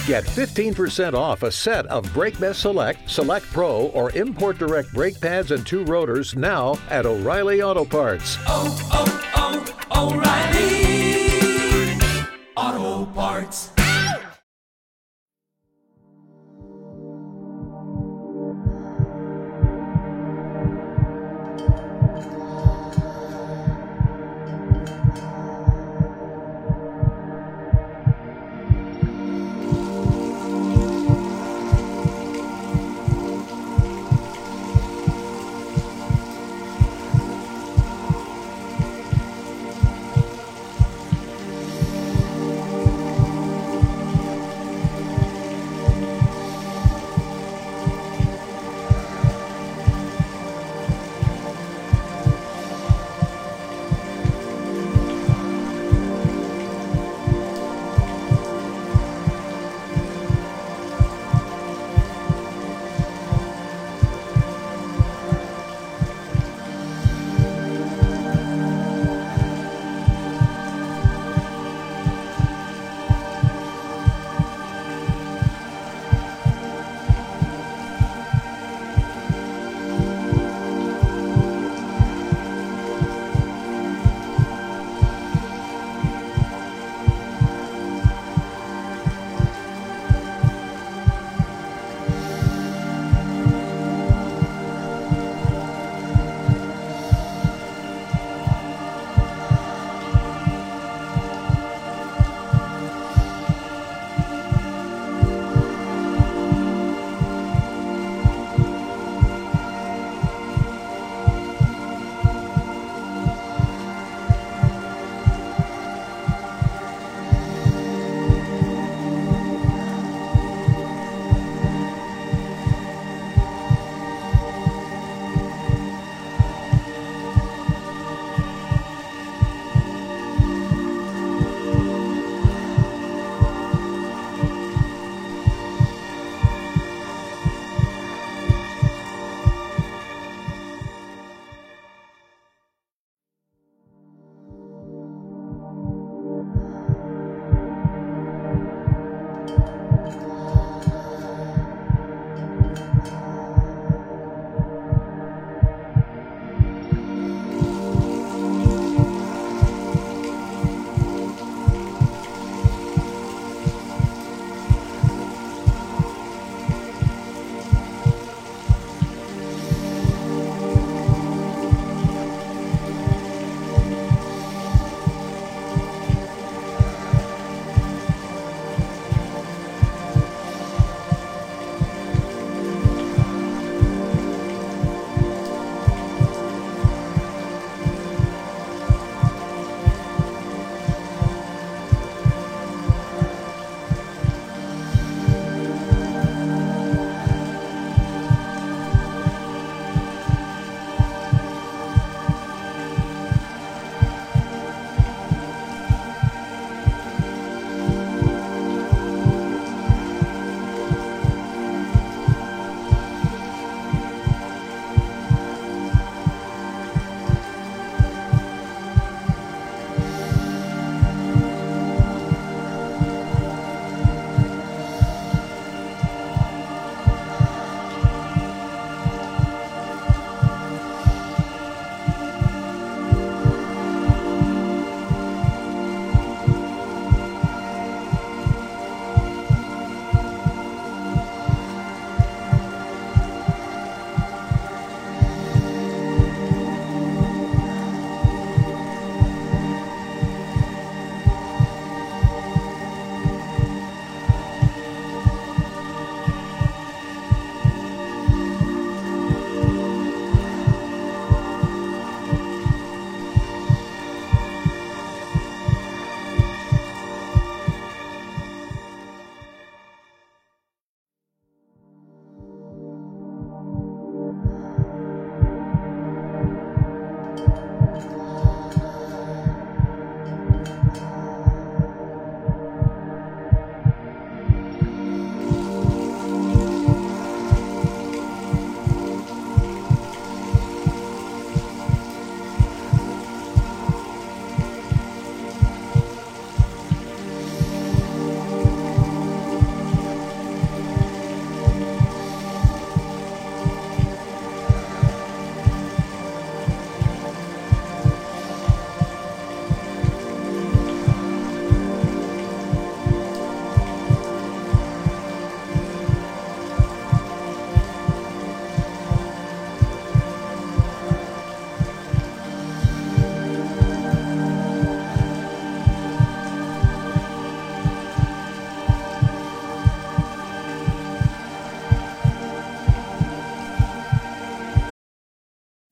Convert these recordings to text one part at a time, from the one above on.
Get 15% off a set of BrakeMess Select, Select Pro, or Import Direct brake pads and 2 rotors now at O'Reilly Auto Parts. O'Reilly Auto Parts.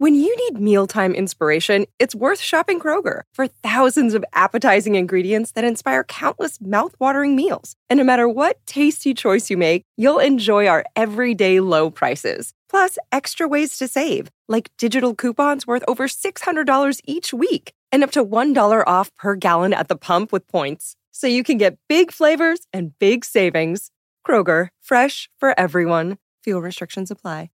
When you need mealtime inspiration, it's worth shopping Kroger for thousands of appetizing ingredients that inspire countless mouth-watering meals. And no matter what tasty choice you make, you'll enjoy our everyday low prices. Plus, extra ways to save, like digital coupons worth over $600 each week and up to $1 off per gallon at the pump with points. So you can get big flavors and big savings. Kroger, fresh for everyone. Fuel restrictions apply.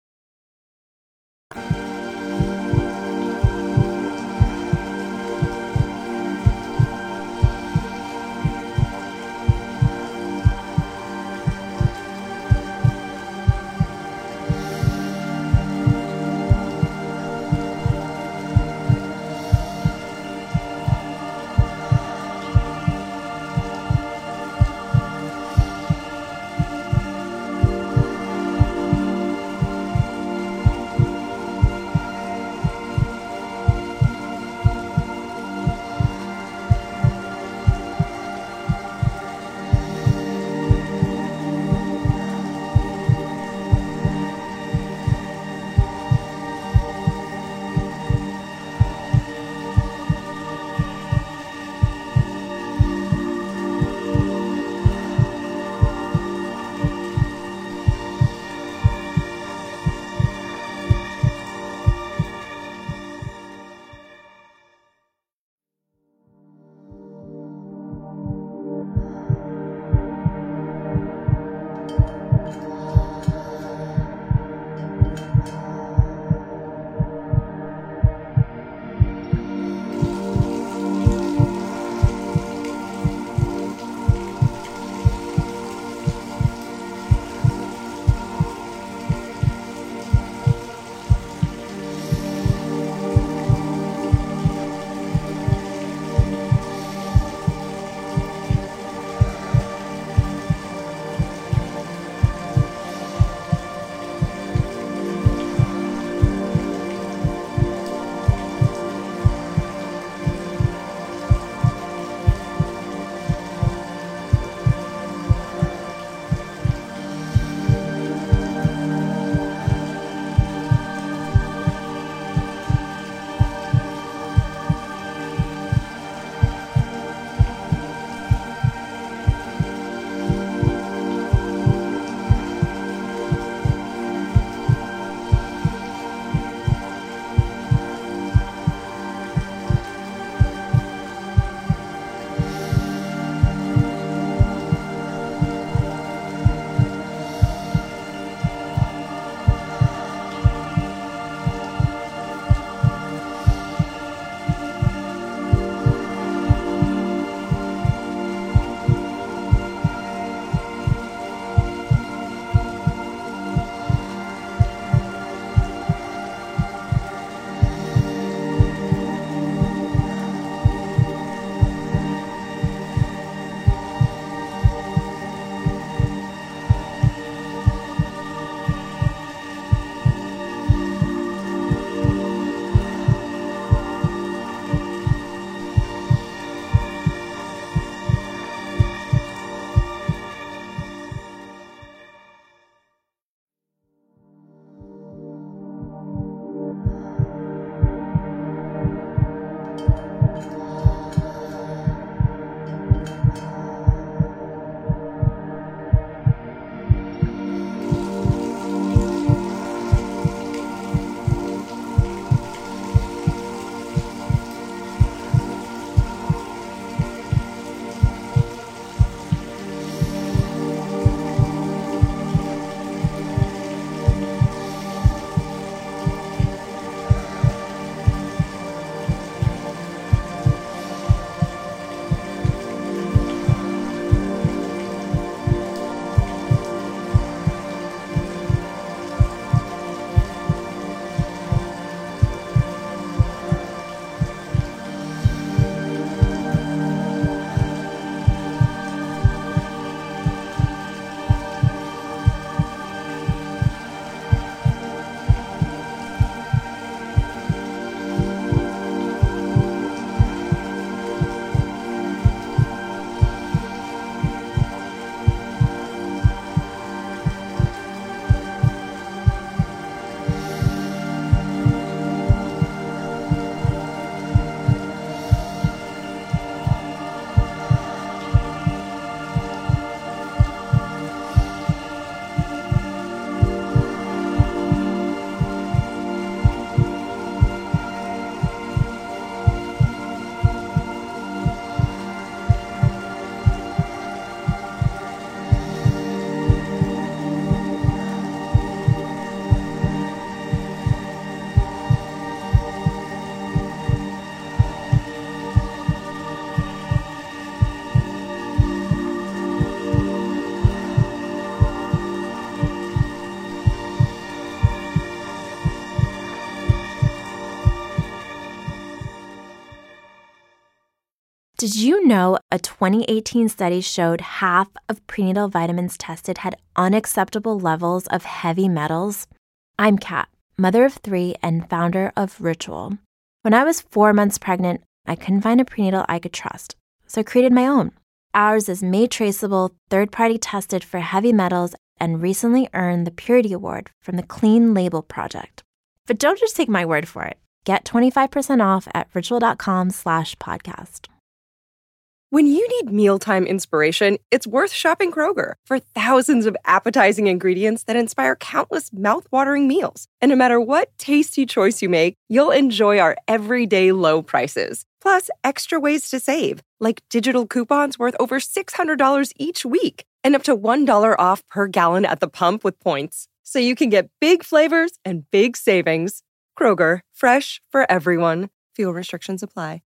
Did you know a 2018 study showed half of prenatal vitamins tested had unacceptable levels of heavy metals? I'm Kat, mother of 3 and founder of Ritual. When I was 4 months pregnant, I couldn't find a prenatal I could trust, so I created my own. Ours is made traceable, third-party tested for heavy metals, and recently earned the Purity Award from the Clean Label Project. But don't just take my word for it. Get 25% off at ritual.com/podcast. When you need mealtime inspiration, it's worth shopping Kroger for thousands of appetizing ingredients that inspire countless mouth-watering meals. And no matter what tasty choice you make, you'll enjoy our everyday low prices. Plus, extra ways to save, like digital coupons worth over $600 each week and up to $1 off per gallon at the pump with points. So you can get big flavors and big savings. Kroger, fresh for everyone. Fuel restrictions apply.